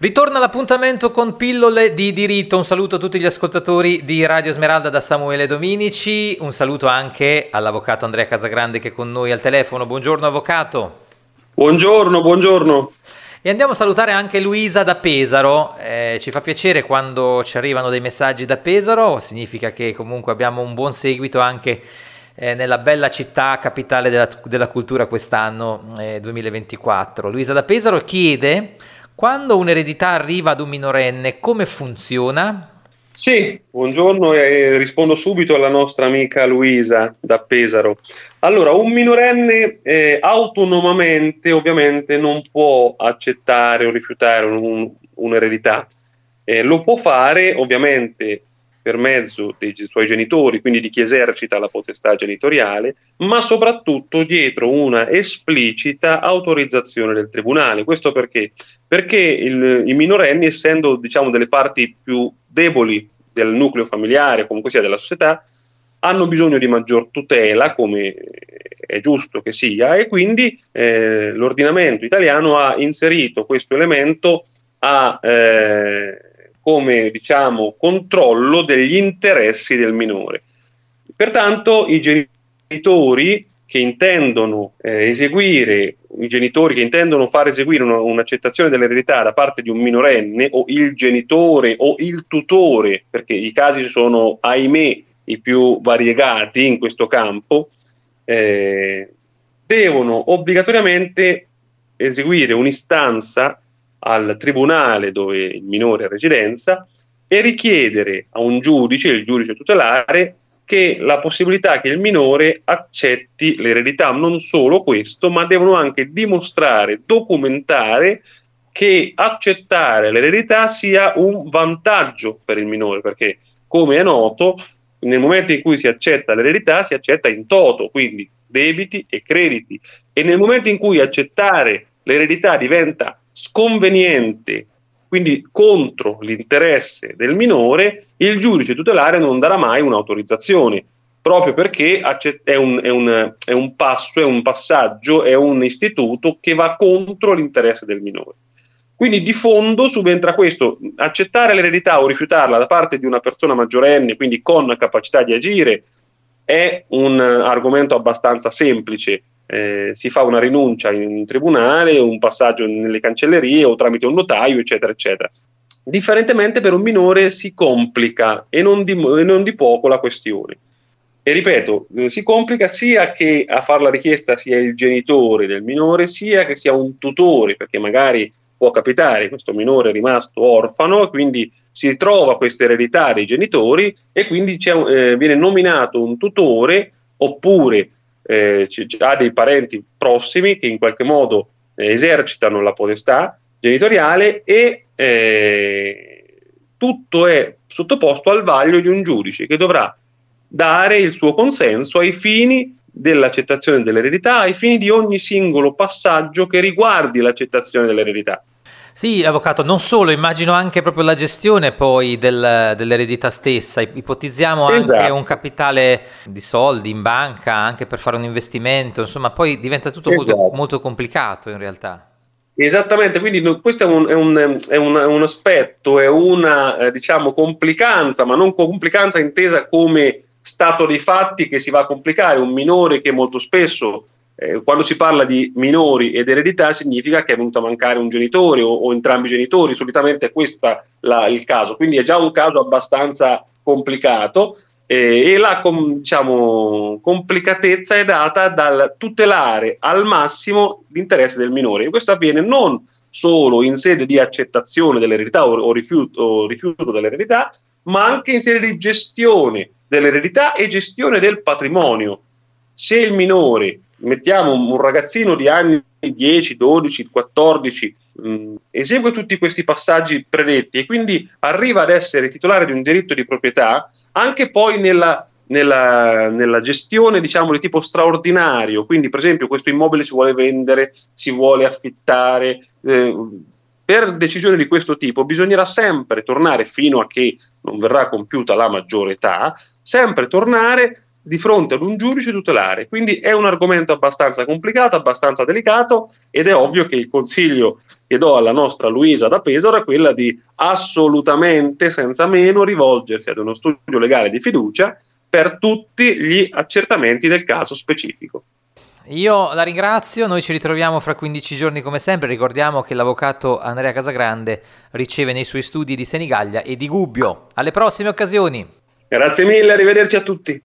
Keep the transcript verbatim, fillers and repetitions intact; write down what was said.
Ritorna l'appuntamento con Pillole di diritto. Un saluto a tutti gli ascoltatori di Radio Smeralda da Samuele Dominici. Un saluto anche all'avvocato Andrea Casagrande che è con noi al telefono. Buongiorno avvocato. Buongiorno, buongiorno. E andiamo a salutare anche Luisa da Pesaro. Eh, ci fa piacere quando ci arrivano dei messaggi da Pesaro, significa che comunque abbiamo un buon seguito anche eh, nella bella città capitale della, della cultura quest'anno eh, duemilaventiquattro. Luisa da Pesaro chiede: quando un'eredità arriva ad un minorenne, come funziona? Sì, buongiorno e rispondo subito alla nostra amica Luisa da Pesaro. Allora, un minorenne eh, autonomamente ovviamente non può accettare o rifiutare un, un'eredità. Eh, lo può fare ovviamente per mezzo dei suoi genitori, quindi di chi esercita la potestà genitoriale, ma soprattutto dietro una esplicita autorizzazione del tribunale. Questo perché? Perché il, i minorenni, essendo diciamo delle parti più deboli del nucleo familiare, comunque sia della società, hanno bisogno di maggior tutela, come è giusto che sia, e quindi eh, l'ordinamento italiano ha inserito questo elemento a eh, come diciamo controllo degli interessi del minore. Pertanto i genitori che intendono eh, eseguire, i genitori che intendono far eseguire una, un'accettazione dell'eredità da parte di un minorenne, o il genitore o il tutore, perché i casi sono, ahimè, i più variegati in questo campo, eh, devono obbligatoriamente eseguire un'istanza al tribunale dove il minore ha residenza e richiedere a un giudice, il giudice tutelare, che la possibilità che il minore accetti l'eredità. Non solo questo, ma devono anche dimostrare, documentare che accettare l'eredità sia un vantaggio per il minore, perché come è noto nel momento in cui si accetta l'eredità si accetta in toto, quindi debiti e crediti, e nel momento in cui accettare l'eredità diventa sconveniente, quindi contro l'interesse del minore, il giudice tutelare non darà mai un'autorizzazione, proprio perché è un, è, un, è un passo, è un passaggio, è un istituto che va contro l'interesse del minore. Quindi di fondo subentra questo: accettare l'eredità o rifiutarla da parte di una persona maggiorenne, quindi con capacità di agire, è un argomento abbastanza semplice. Eh, si fa una rinuncia in tribunale, un passaggio nelle cancellerie o tramite un notaio, eccetera, eccetera. Differentemente per un minore si complica e non di, e non di poco la questione. E ripeto, eh, si complica sia che a fare la richiesta sia il genitore del minore, sia che sia un tutore, perché magari può capitare questo minore è rimasto orfano e quindi si trova questa eredità dei genitori e quindi c'è, eh, viene nominato un tutore, oppure eh, ha dei parenti prossimi che in qualche modo eh, esercitano la potestà genitoriale e eh, tutto è sottoposto al vaglio di un giudice che dovrà dare il suo consenso ai fini dell'accettazione dell'eredità, ai fini di ogni singolo passaggio che riguardi l'accettazione dell'eredità. Sì, avvocato, non solo, immagino anche proprio la gestione poi del, dell'eredità stessa. Ipotizziamo Esatto. Anche un capitale di soldi in banca, anche per fare un investimento, insomma, poi diventa tutto Esatto. molto, molto complicato in realtà. Esattamente, quindi no, questo è un, è un, è un, è un aspetto, è una eh, diciamo complicanza, ma non complicanza intesa come stato dei fatti che si va a complicare. Un minore che molto spesso, eh, quando si parla di minori ed eredità, significa che è venuto a mancare un genitore o, o entrambi i genitori, solitamente è questo il caso, quindi è già un caso abbastanza complicato. Eh, e la com, diciamo, complicatezza è data dal tutelare al massimo l'interesse del minore, e questo avviene non solo in sede di accettazione dell'eredità o, o, rifiuto, o rifiuto dell'eredità, ma anche in sede di gestione dell'eredità e gestione del patrimonio. Se il minore, mettiamo un ragazzino di anni dieci, dodici, quattordici, mh, esegue tutti questi passaggi predetti e quindi arriva ad essere titolare di un diritto di proprietà, anche poi nella, nella, nella gestione, diciamo, di tipo straordinario, quindi per esempio questo immobile si vuole vendere, si vuole affittare, eh, per decisione di questo tipo bisognerà sempre tornare, fino a che non verrà compiuta la maggiore età, sempre tornare di fronte ad un giudice tutelare. Quindi è un argomento abbastanza complicato, abbastanza delicato, ed è ovvio che il consiglio che do alla nostra Luisa da Pesaro è quella di assolutamente, senza meno, rivolgersi ad uno studio legale di fiducia per tutti gli accertamenti del caso specifico. Io la ringrazio, noi ci ritroviamo fra quindici giorni come sempre. Ricordiamo che l'avvocato Andrea Casagrande riceve nei suoi studi di Senigallia e di Gubbio. Alle prossime occasioni. Grazie mille, arrivederci a tutti.